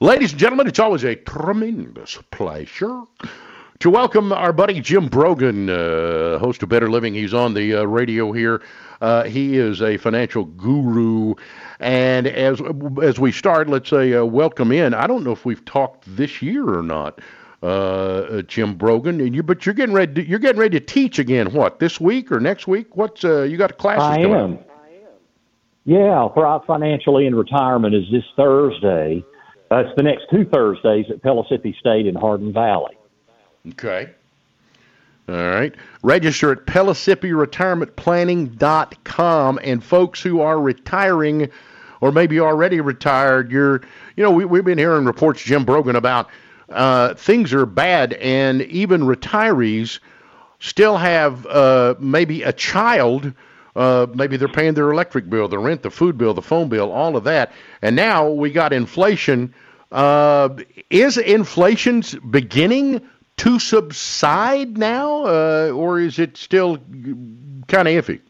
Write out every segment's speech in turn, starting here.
Ladies and gentlemen, it's always a tremendous pleasure to welcome our buddy Jim Brogan, host of Better Living. He's on the radio here. He is a financial guru. And as we start, let's say welcome in. I don't know if we've talked this year or not, Jim Brogan. But you're getting ready. You're getting ready to teach again. What, this week or next week? What's you got classes I coming am. up? Yeah, Thrive Financially in Retirement is this Thursday. It's the next two Thursdays at Pellissippi State in Hardin Valley. Okay. All right. Register at PellissippiRetirementPlanning.com. And folks who are retiring or maybe already retired, we've been hearing reports, Jim Brogan, about things are bad, and even retirees still have maybe a child. Maybe they're paying their electric bill, the rent, the food bill, the phone bill, all of that. And now we got inflation. Is inflation beginning to subside now, or is it still kind of iffy?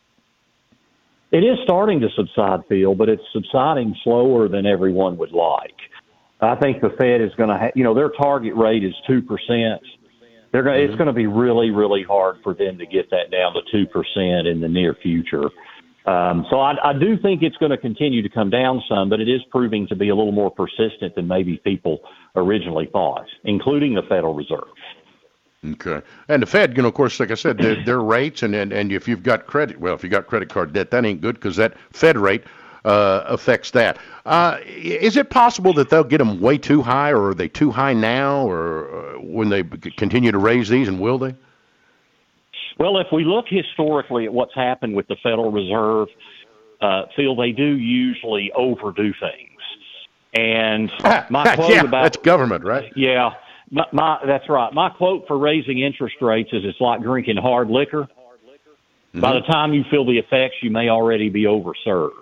It is starting to subside, Phil, but it's subsiding slower than everyone would like. I think the Fed is going to have, their target rate is 2%. It's going to be really, really hard for them to get that down to 2% in the near future. So I do think it's going to continue to come down some, but it is proving to be a little more persistent than maybe people originally thought, including the Federal Reserve. Okay. And the Fed, of course, like I said, their rates, and if you've got credit, well, if you got credit card debt, that ain't good because that Fed rate affects that. Is it possible that they'll get them way too high, or are they too high now, or when they continue to raise these, and will they? Well, if we look historically at what's happened with the Federal Reserve, Phil, they do usually overdo things. And my quote about that's government, right? Yeah, that's right. My quote for raising interest rates is it's like drinking hard liquor. Mm-hmm. By the time you feel the effects, you may already be overserved.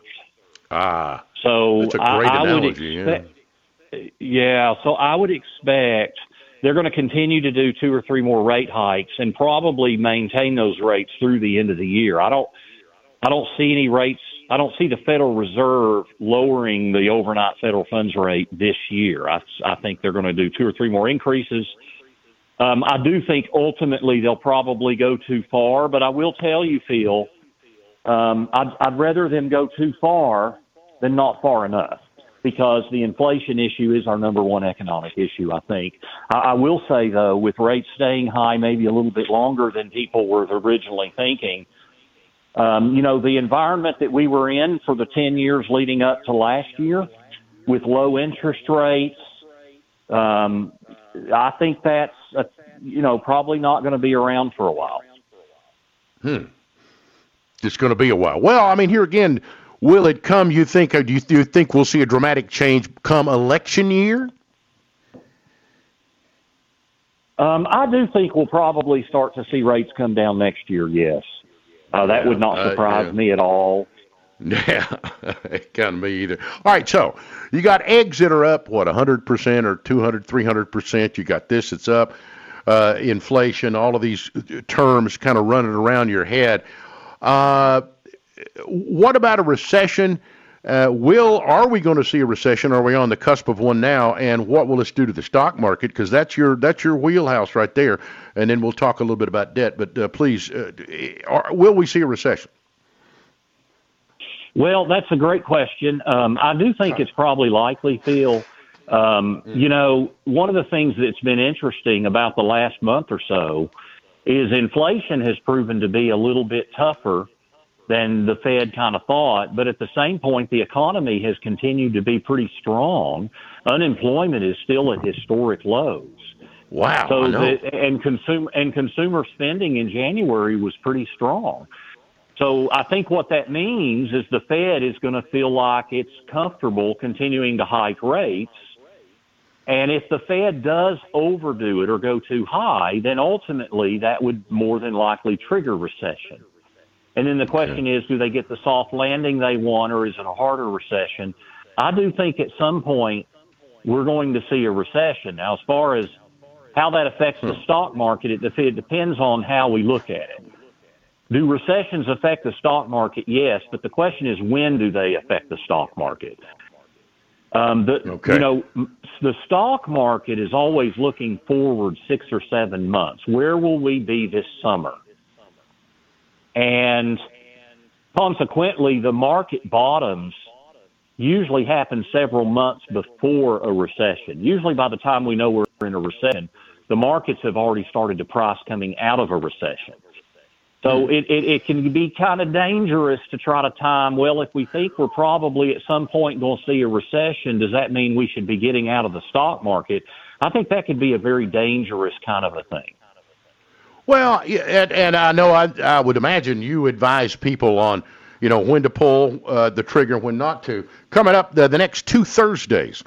So that's a great analogy. So I would expect they're going to continue to do 2 or 3 more rate hikes and probably maintain those rates through the end of the year. I don't see any rates. I don't see the Federal Reserve lowering the overnight federal funds rate this year. I think they're going to do 2 or 3 more increases. I do think ultimately they'll probably go too far, but I will tell you, Phil, I'd rather them go too far than not far enough, because the inflation issue is our number one economic issue, I think. I will say, though, with rates staying high maybe a little bit longer than people were originally thinking, the environment that we were in for the 10 years leading up to last year with low interest rates, I think that's, probably not going to be around for a while. It's going to be a while. Well, I mean, here again, will it come, you think, or do you think we'll see a dramatic change come election year? I do think we'll probably start to see rates come down next year, yes. That would not surprise me at all. Yeah, it can't be either. All right, so you got eggs that are up, 100% or 200, 300%. You got this that's up, inflation, all of these terms kind of running around your head. What about a recession? Are we going to see a recession? Are we on the cusp of one now? And what will this do to the stock market? Because that's your wheelhouse right there. And then we'll talk a little bit about debt. But please, will we see a recession? Well, that's a great question. I do think it's probably likely, Phil. One of the things that's been interesting about the last month or so is inflation has proven to be a little bit tougher than the Fed kind of thought. But at the same point, the economy has continued to be pretty strong. Unemployment is still at historic lows. Wow. So consumer spending in January was pretty strong. So I think what that means is the Fed is going to feel like it's comfortable continuing to hike rates. And if the Fed does overdo it or go too high, then ultimately that would more than likely trigger recession. And then the question is, do they get the soft landing they want, or is it a harder recession? I do think at some point we're going to see a recession. Now, as far as how that affects the stock market, it depends on how we look at it. Do recessions affect the stock market? Yes, but the question is, when do they affect the stock market? Okay. The stock market is always looking forward 6 or 7 months. Where will we be this summer? And consequently, the market bottoms usually happen several months before a recession. Usually by the time we know we're in a recession, the markets have already started to price coming out of a recession. So it can be kind of dangerous to try to time, well, if we think we're probably at some point going to see a recession, does that mean we should be getting out of the stock market? I think that could be a very dangerous kind of a thing. Well, and I know I would imagine you advise people on, when to pull the trigger, when not to. Coming up the next two Thursdays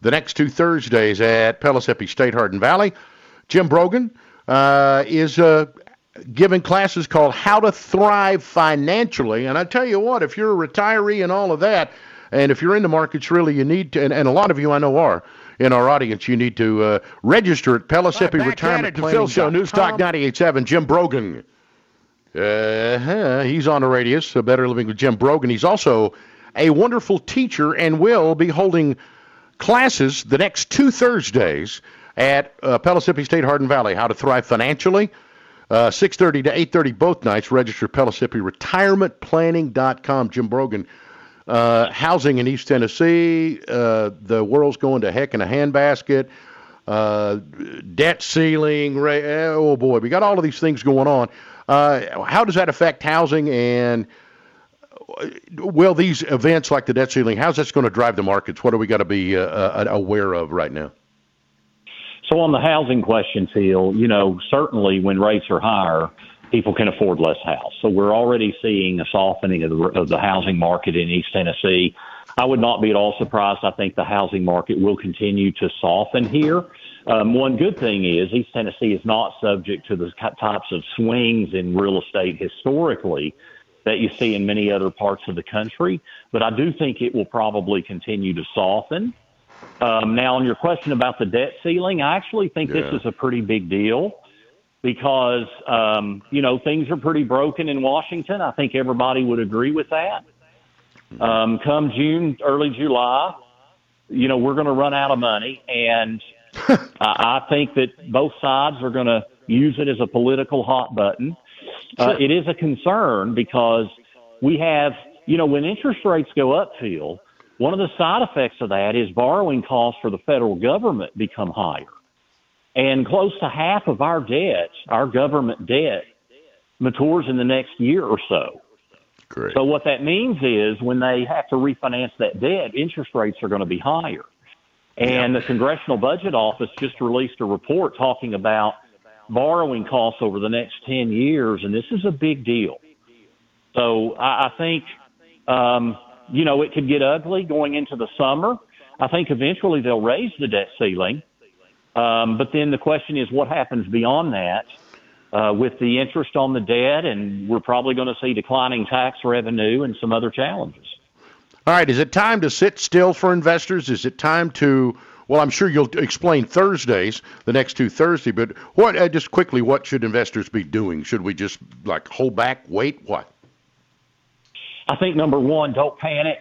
at Pellissippi State Hardin Valley, Jim Brogan is giving classes called How to Thrive Financially. And I tell you what, if you're a retiree and all of that, and if you're in the markets, really, you need to, and a lot of you I know are in our audience, you need to register at Pellissippi Retirement Planning. Phil Show, News Talk 98.7, Jim Brogan. He's on the radius, Better Living with Jim Brogan. He's also a wonderful teacher and will be holding classes the next two Thursdays at Pellissippi State Hardin Valley, How to Thrive Financially. 6:30 to 8:30 both nights. Register PellissippiRetirementPlanning.com. Jim Brogan, housing in East Tennessee. The world's going to heck in a handbasket. Debt ceiling. Oh boy, we got all of these things going on. How does that affect housing? And will these events like the debt ceiling, how's that going to drive the markets? What do we got to be aware of right now? So on the housing question, Phil, certainly when rates are higher, people can afford less house. So we're already seeing a softening of the housing market in East Tennessee. I would not be at all surprised. I think the housing market will continue to soften here. One good thing is East Tennessee is not subject to the types of swings in real estate historically that you see in many other parts of the country. But I do think it will probably continue to soften. Now, on your question about the debt ceiling, I actually think this is a pretty big deal because, things are pretty broken in Washington. I think everybody would agree with that. Come June, early July, we're going to run out of money. And I think that both sides are going to use it as a political hot button. It is a concern because we have, when interest rates go up, Phil, one of the side effects of that is borrowing costs for the federal government become higher. And close to half of our debt, our government debt, matures in the next year or so. Great. So what that means is when they have to refinance that debt, interest rates are going to be higher. And the Congressional Budget Office just released a report talking about borrowing costs over the next 10 years, and this is a big deal. So I think it could get ugly going into the summer. I think eventually they'll raise the debt ceiling. But then the question is what happens beyond that with the interest on the debt, and we're probably going to see declining tax revenue and some other challenges. All right, is it time to sit still for investors? Is it time to, well, I'm sure you'll explain Thursdays, the next two Thursdays, but just quickly, what should investors be doing? Should we just hold back, wait, what? I think number one, don't panic.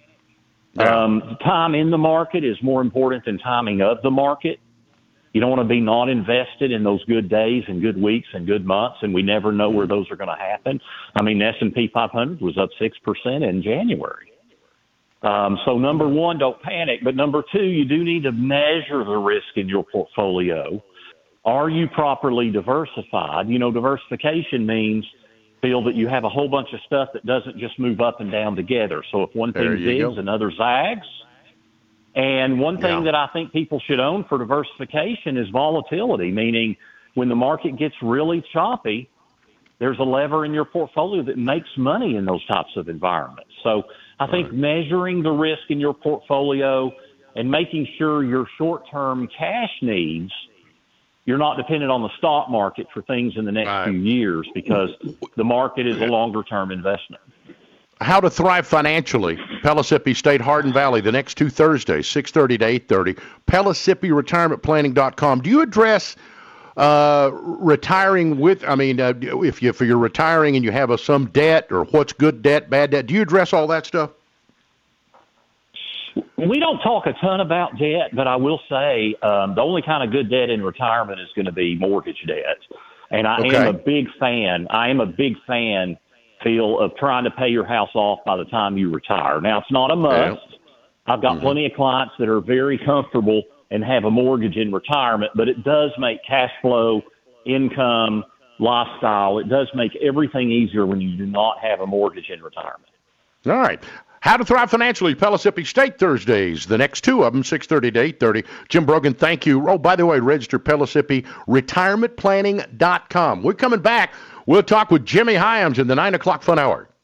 Time in the market is more important than timing of the market. You don't want to be not invested in those good days and good weeks and good months, and we never know where those are going to happen. I mean, S&P 500 was up 6% in January. So number one, don't panic. But number two, you do need to measure the risk in your portfolio. Are you properly diversified? Diversification means, Phil, that you have a whole bunch of stuff that doesn't just move up and down together. So if one thing zigs, another zags. And one thing that I think people should own for diversification is volatility, meaning when the market gets really choppy, there's a lever in your portfolio that makes money in those types of environments. So I think measuring the risk in your portfolio and making sure your short-term cash needs, you're not dependent on the stock market for things in the next few years because the market is a longer-term investment. How to Thrive Financially, Pellissippi State Hardin Valley, the next two Thursdays, 6:30 to 8:30, PellissippiRetirementPlanning.com. Do you address retiring with, if you're retiring and you have some debt or what's good debt, bad debt, do you address all that stuff? We don't talk a ton about debt, but I will say the only kind of good debt in retirement is going to be mortgage debt. And I am a big fan. Phil, of trying to pay your house off by the time you retire. Now, it's not a must. Yeah. I've got plenty of clients that are very comfortable and have a mortgage in retirement, but it does make cash flow, income, lifestyle, it does make everything easier when you do not have a mortgage in retirement. All right. How to Thrive Financially, Pellissippi State Thursdays. The next two of them, 6:30 to 8:30. Jim Brogan, thank you. Oh, by the way, register Pellissippi retirementplanning.com. We're coming back. We'll talk with Jimmy Hyams in the 9 o'clock Fun Hour.